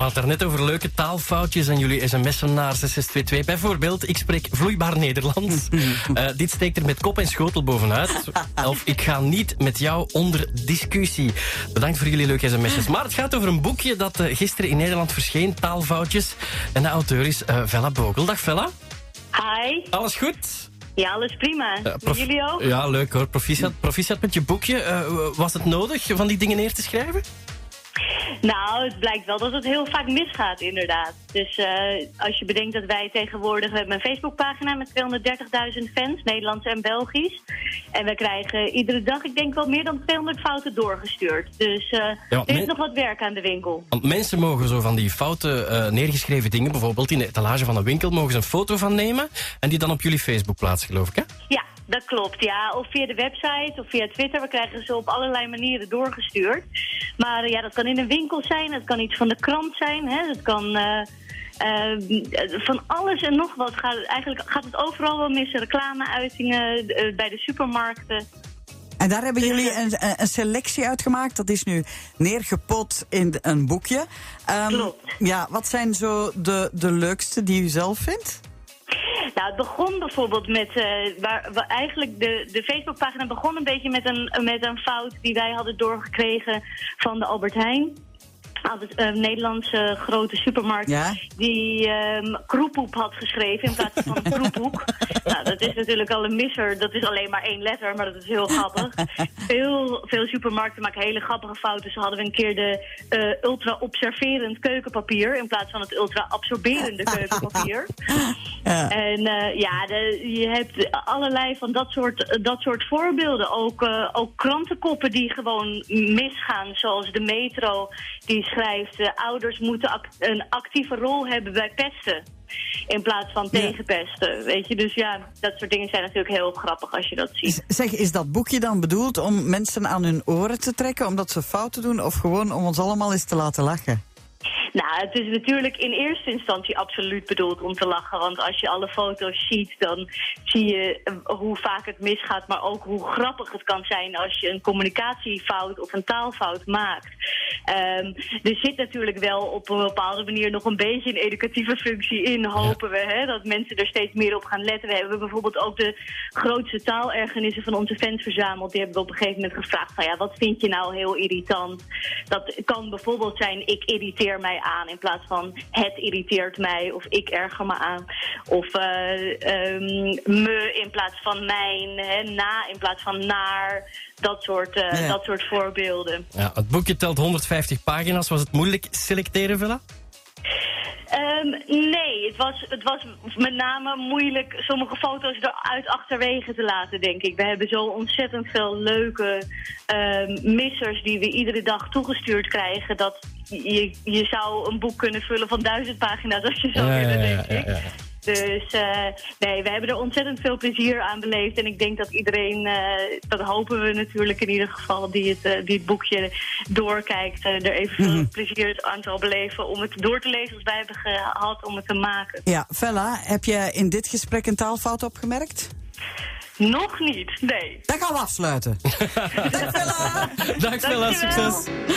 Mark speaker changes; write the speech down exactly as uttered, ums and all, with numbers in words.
Speaker 1: had daarnet over leuke taalfoutjes en jullie sms'en naar zes zes twee twee. Bijvoorbeeld, ik spreek vloeibaar Nederlands. uh, dit steekt er met kop en schotel bovenuit. Of ik ga niet met jou onder discussie. Bedankt voor jullie leuke sms'jes. Maar het gaat over een boekje dat uh, gisteren in Nederland verscheen. Taalfoutjes. En de auteur is uh, Vella Bogel. Dag Vella.
Speaker 2: Hi.
Speaker 1: Alles goed?
Speaker 2: Ja, alles prima.
Speaker 1: Uh,
Speaker 2: Met
Speaker 1: prof-
Speaker 2: jullie ook?
Speaker 1: Ja, leuk hoor. Proficiat, proficiat met je boekje. Uh, was het nodig van die dingen neer te schrijven?
Speaker 2: Nou, het blijkt wel dat het heel vaak misgaat, inderdaad. Dus uh, als je bedenkt dat wij tegenwoordig... We hebben een Facebookpagina met tweehonderddertigduizend fans, Nederlands en Belgisch. En we krijgen iedere dag, ik denk wel meer dan tweehonderd fouten doorgestuurd. Dus uh,
Speaker 1: ja,
Speaker 2: er is
Speaker 1: men-
Speaker 2: nog wat werk aan de winkel.
Speaker 1: Want mensen mogen zo van die foute uh, neergeschreven dingen, bijvoorbeeld in de etalage van een winkel, mogen ze een foto van nemen en die dan op jullie Facebook plaatsen, geloof ik, hè?
Speaker 2: Ja, dat klopt. Ja, of via de website of via Twitter. We krijgen ze op allerlei manieren doorgestuurd. Maar uh, ja, dat kan in een winkel zijn, het kan iets van de krant zijn, hè? Dat kan... Uh, Uh, van alles en nog wat. Gaat, eigenlijk gaat het overal wel mis. Reclameuitingen uh, bij de supermarkten.
Speaker 3: En daar hebben jullie een, een selectie uitgemaakt. Dat is nu neergepot in een boekje. Um,
Speaker 2: Klopt.
Speaker 3: Ja, wat zijn zo de, de leukste die u zelf vindt?
Speaker 2: Nou, het begon bijvoorbeeld met... Uh, waar, waar eigenlijk de, de Facebookpagina begon een beetje met een, met een fout die wij hadden doorgekregen van de Albert Heijn. Altijd een Nederlandse grote supermarkt
Speaker 3: Ja?
Speaker 2: die um, kroepoep had geschreven in plaats van een kroephoek. Nou, dat is natuurlijk al een misser. Dat is alleen maar één letter, maar dat is heel grappig. Veel, veel supermarkten maken hele grappige fouten. Zo hadden we een keer de uh, ultra-observerend keukenpapier in plaats van het ultra-absorberende keukenpapier.
Speaker 3: Ja.
Speaker 2: En uh, ja, de, je hebt allerlei van dat soort, dat soort voorbeelden. Ook, uh, ook krantenkoppen die gewoon misgaan, zoals de Metro die schrijft, uh, ouders moeten act- een actieve rol hebben bij pesten in plaats van
Speaker 3: Ja.
Speaker 2: tegenpesten. Weet je, dus ja, dat soort dingen zijn natuurlijk heel grappig als je dat ziet.
Speaker 3: Z- Zeg, is dat boekje dan bedoeld om mensen aan hun oren te trekken, omdat ze fouten doen, of gewoon om ons allemaal eens te laten lachen?
Speaker 2: Nou, het is natuurlijk in eerste instantie absoluut bedoeld om te lachen. Want als je alle foto's ziet, dan zie je hoe vaak het misgaat. Maar ook hoe grappig het kan zijn als je een communicatiefout of een taalfout maakt. Um, er zit natuurlijk wel op een bepaalde manier nog een beetje een educatieve functie in, hopen we. Hè, dat mensen er steeds meer op gaan letten. We hebben bijvoorbeeld ook de grootste taalergernissen van onze fans verzameld. Die hebben we op een gegeven moment gevraagd van ja, wat vind je nou heel irritant? Dat kan bijvoorbeeld zijn, ik irriteer mij aan in plaats van het irriteert mij of ik erger me aan. Of uh, um, me in plaats van mijn, hè, na in plaats van naar. Dat soort, uh,
Speaker 3: Ja.
Speaker 2: dat soort voorbeelden.
Speaker 1: Ja, het boekje telt honderdvijftig pagina's. Was het moeilijk selecteren, Vella?
Speaker 2: Um, nee, het was, het was met name moeilijk sommige foto's eruit achterwege te laten, denk ik. We hebben zo ontzettend veel leuke um, missers die we iedere dag toegestuurd krijgen, dat je, je zou een boek kunnen vullen van duizend pagina's als je zou
Speaker 1: Ja,
Speaker 2: willen,
Speaker 1: ja,
Speaker 2: denk
Speaker 1: ja,
Speaker 2: ik.
Speaker 1: ja, ja.
Speaker 2: Dus uh, nee, we hebben er ontzettend veel plezier aan beleefd. En ik denk dat iedereen, uh, dat hopen we natuurlijk in ieder geval, die het, uh, die het boekje doorkijkt, uh, er evenveel
Speaker 3: Mm-hmm.
Speaker 2: plezier aan zal beleven om het door te lezen als wij hebben gehad om het te maken.
Speaker 3: Ja, Vella, heb je in dit gesprek een taalfout opgemerkt?
Speaker 2: Nog niet, nee.
Speaker 3: Dan gaan we afsluiten. Dag Vella!
Speaker 1: Dag Vella,
Speaker 2: Dankjewel.
Speaker 1: succes!